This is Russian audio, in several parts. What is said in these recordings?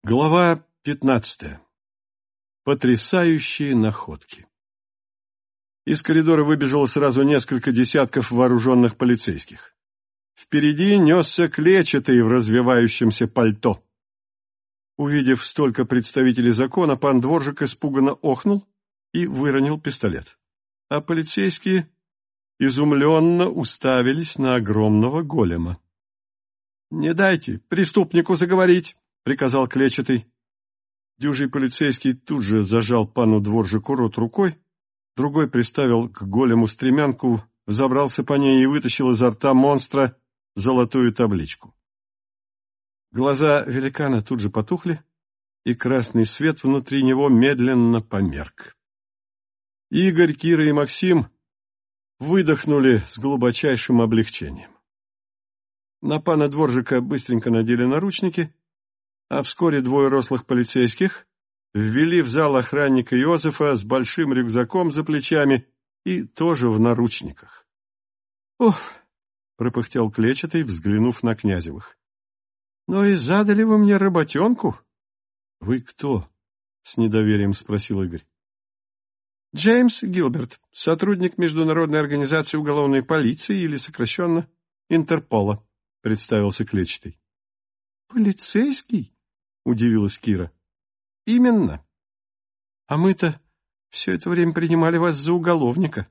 Глава 15. Потрясающие находки. Из коридора выбежало сразу несколько десятков вооруженных полицейских. Впереди несся клетчатый в развивающемся пальто. Увидев столько представителей закона, пан Дворжик испуганно охнул и выронил пистолет. А полицейские изумленно уставились на огромного голема. — Не дайте преступнику заговорить! — приказал клетчатый. Дюжий полицейский тут же зажал пану Дворжику рот рукой, другой приставил к голему стремянку, взобрался по ней и вытащил изо рта монстра золотую табличку. Глаза великана тут же потухли, и красный свет внутри него медленно померк. Игорь, Кира и Максим выдохнули с глубочайшим облегчением. На пана Дворжика быстренько надели наручники, а вскоре двое рослых полицейских ввели в зал охранника Иозефа с большим рюкзаком за плечами и тоже в наручниках. — Ох! — пропыхтел клетчатый, взглянув на Князевых. — Ну и задали вы мне работенку. — Вы кто? — с недоверием спросил Игорь. — Джеймс Гилберт, сотрудник Международной организации уголовной полиции или сокращенно Интерпола, — представился клетчатый. — Полицейский? — удивилась Кира. — Именно. А мы-то все это время принимали вас за уголовника.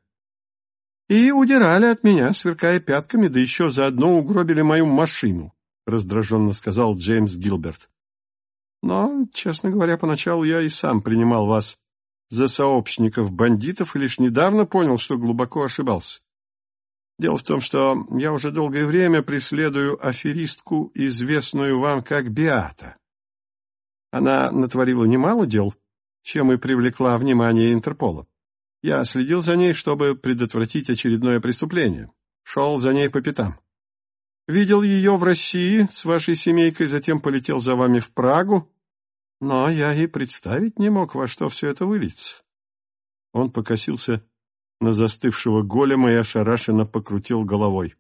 И удирали от меня, сверкая пятками, да еще заодно угробили мою машину, — раздраженно сказал Джеймс Гилберт. Но, честно говоря, поначалу я и сам принимал вас за сообщников бандитов и лишь недавно понял, что глубоко ошибался. Дело в том, что я уже долгое время преследую аферистку, известную вам как Беата. Она натворила немало дел, чем и привлекла внимание Интерпола. Я следил за ней, чтобы предотвратить очередное преступление. Шел за ней по пятам. Видел ее в России с вашей семейкой, затем полетел за вами в Прагу, но я и представить не мог, во что все это выльется. Он покосился на застывшего голема и ошарашенно покрутил головой.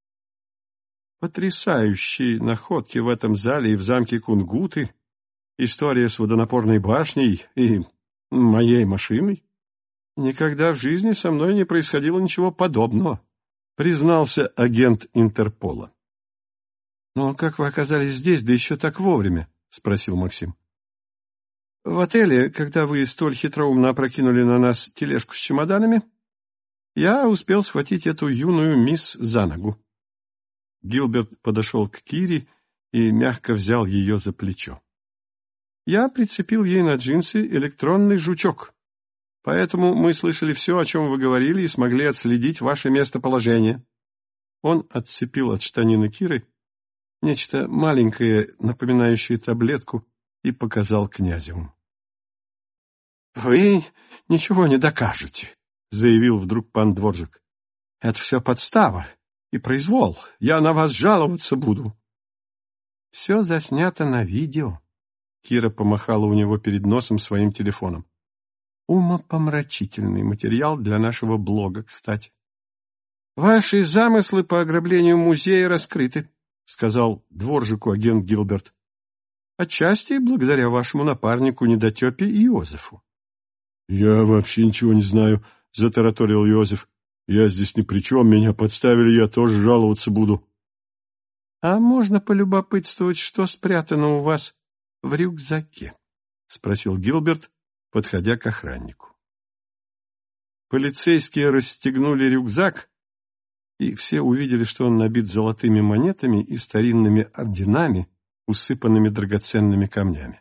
Потрясающие находки в этом зале и в замке Кунгуты, история с водонапорной башней и моей машиной. Никогда в жизни со мной не происходило ничего подобного, признался агент Интерпола. — Но как вы оказались здесь, да еще так вовремя? — спросил Максим. — В отеле, когда вы столь хитроумно опрокинули на нас тележку с чемоданами, я успел схватить эту юную мисс за ногу. Гилберт подошел к Кире и мягко взял ее за плечо. Я прицепил ей на джинсы электронный жучок, поэтому мы слышали все, о чем вы говорили, и смогли отследить ваше местоположение. Он отцепил от штанины Киры нечто маленькое, напоминающее таблетку, и показал Князеву. — Вы ничего не докажете, — заявил вдруг пан Дворжик. — Это все подстава и произвол. Я на вас жаловаться буду. — Все заснято на видео. Кира помахала у него перед носом своим телефоном. Умопомрачительный материал для нашего блога, кстати. — Ваши замыслы по ограблению музея раскрыты, — сказал Дворжику агент Гилберт. — Отчасти благодаря вашему напарнику недотепе Иозефу. — Я вообще ничего не знаю, — затараторил Иозеф. — Я здесь ни при чем, меня подставили, я тоже жаловаться буду. — А можно полюбопытствовать, что спрятано у вас в рюкзаке? — спросил Гилберт, подходя к охраннику. Полицейские расстегнули рюкзак, и все увидели, что он набит золотыми монетами и старинными орденами, усыпанными драгоценными камнями.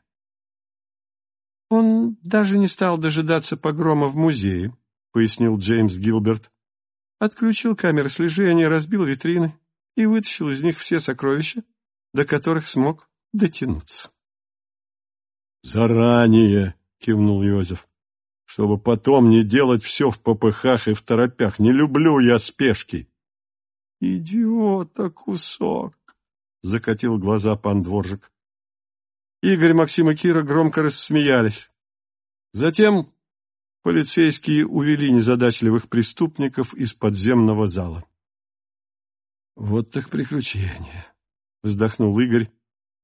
«Он даже не стал дожидаться погрома в музее», — пояснил Джеймс Гилберт. «Отключил камеры слежения, разбил витрины и вытащил из них все сокровища, до которых смог дотянуться». «Заранее», — кивнул Иозеф, — «чтобы потом не делать все в попыхах и в торопях. Не люблю я спешки». «Идиота кусок!» — закатил глаза пан Дворжик. Игорь, Максим и Кира громко рассмеялись. Затем полицейские увели незадачливых преступников из подземного зала. «Вот так приключение!» — вздохнул Игорь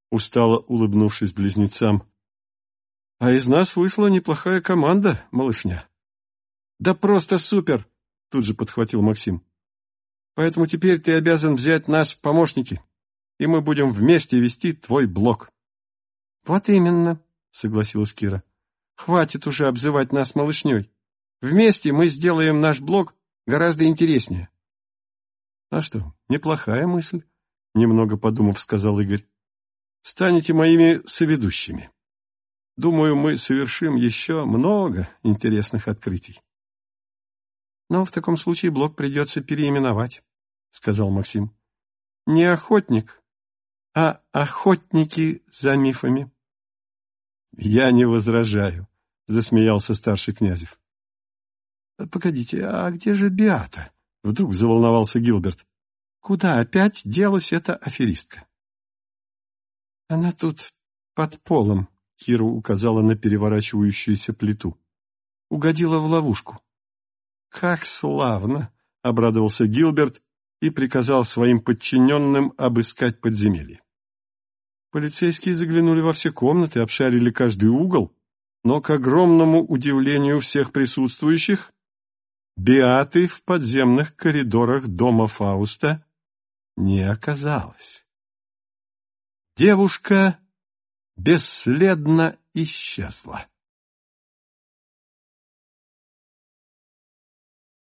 устало улыбнувшись близнецам. А из нас вышла неплохая команда, малышня. Да просто супер, тут же подхватил Максим. Поэтому теперь ты обязан взять нас в помощники, и мы будем вместе вести твой блог. Вот именно, согласилась Кира. Хватит уже обзывать нас малышней. Вместе мы сделаем наш блог гораздо интереснее. А что, неплохая мысль, немного подумав, сказал Игорь. Станете моими соведущими. Думаю, мы совершим еще много интересных открытий. Но в таком случае блог придется переименовать, сказал Максим. Не охотник, а охотники за мифами. Я не возражаю, засмеялся старший Князев. Погодите, а где же Беата? Вдруг заволновался Гилберт. Куда опять делась эта аферистка? Она тут под полом, Кира указала на переворачивающуюся плиту. Угодила в ловушку. Как славно! Обрадовался Гилберт и приказал своим подчиненным обыскать подземелье. Полицейские заглянули во все комнаты, обшарили каждый угол, но, к огромному удивлению всех присутствующих, Беаты в подземных коридорах дома Фауста не оказалось. Девушка бесследно исчезла.